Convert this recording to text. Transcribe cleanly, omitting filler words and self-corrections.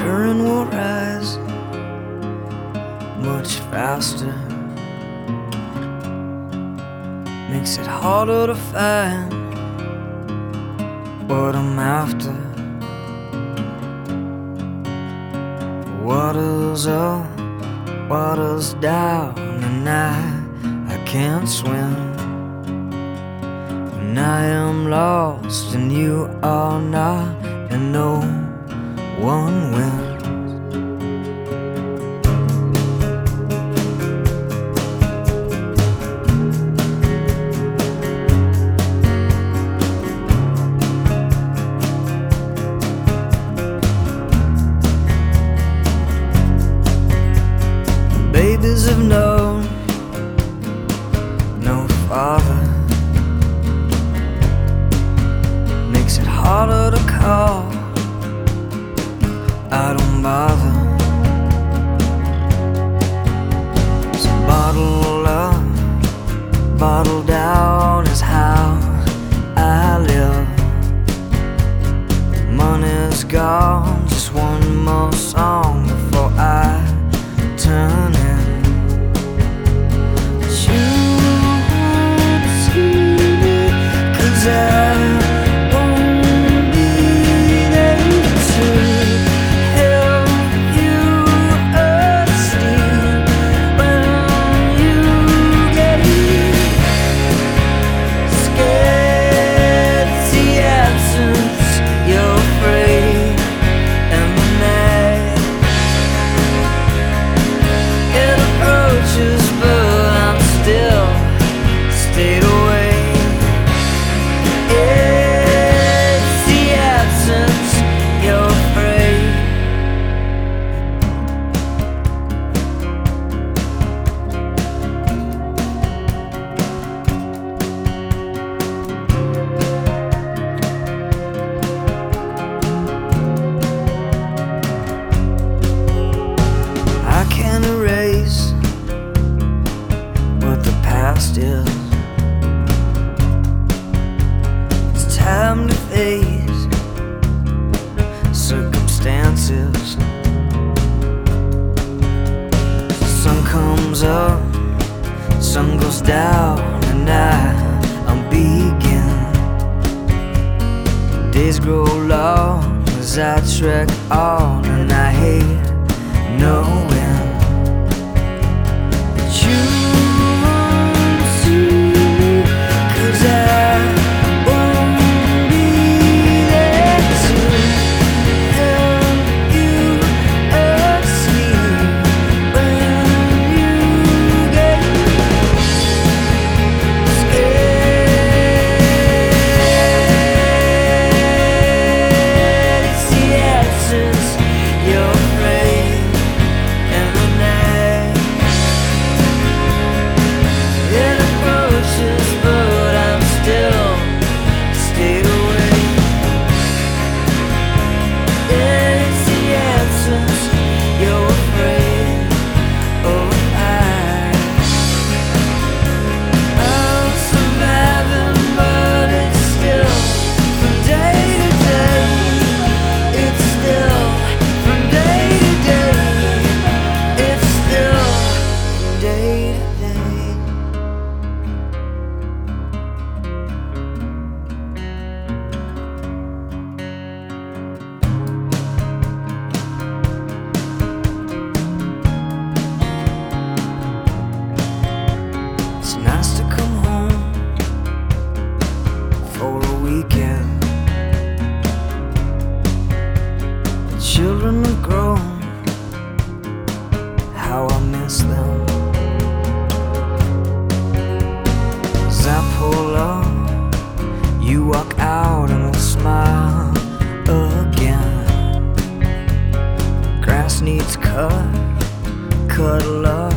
current will rise much faster. Makes it harder to find what I'm after. Water's up, water's down, and I can't swim. And I am lost, and you are not, and no one wins. Babies have known no father. Makes it harder to call, I don't bother. So bottle up, bottle down is how I live. Money's gone, just one more song before I turn in. Is it's time to face circumstances. The sun comes up, sun goes down, and I'm begin. Days grow long as I trek on, and I hate knowing that you children have grown, how I miss them. As I pull up, you walk out and we'll smile again. Grass needs cut, cut love.